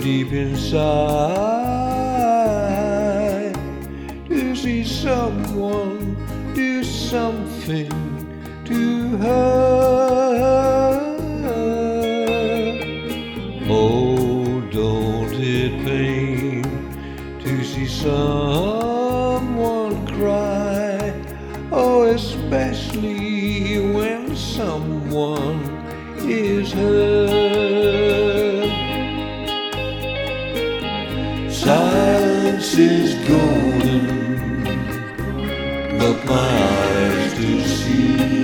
deep inside to see someone do something to her. Oh, don't it pain to see someone cry? Oh, especially when someone is hurt. Silence is golden, look my eyes to see.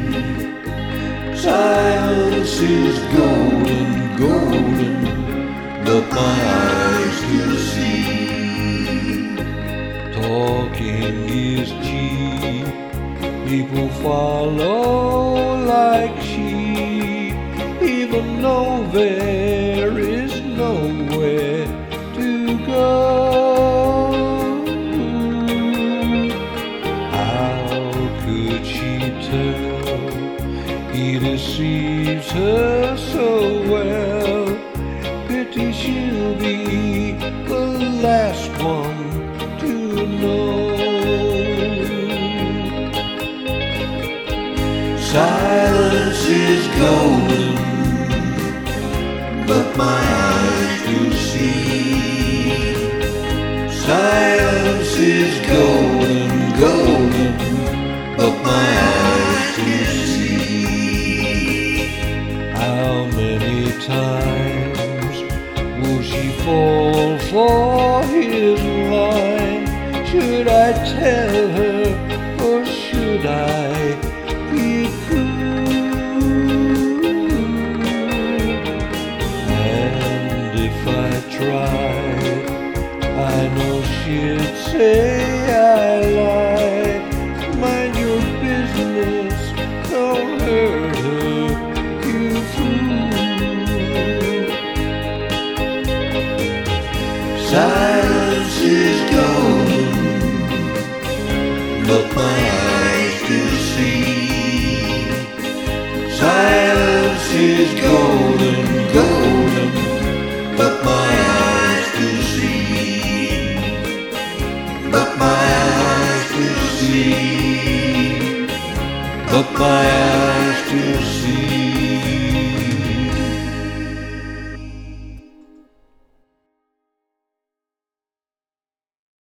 Silence is golden, golden, look my eyes to see. Talking is cheap, people follow like sheep, even though there is nowhere to go. How could she tell he deceives her so well? Pity she'll be the last one to know. Silence is golden, but my eyes do see. Silence is golden, golden, but my eyes do see. How many times will she fall for his line? Should I tell her, or should I be cool? And if I tried, I know she'd say I lied. Mind your business, don't hurt her, you fool. Silence is golden, look my eyes to see. Silence is golden, golden, but my eyes to see. But my eyes to see. But my eyes to see.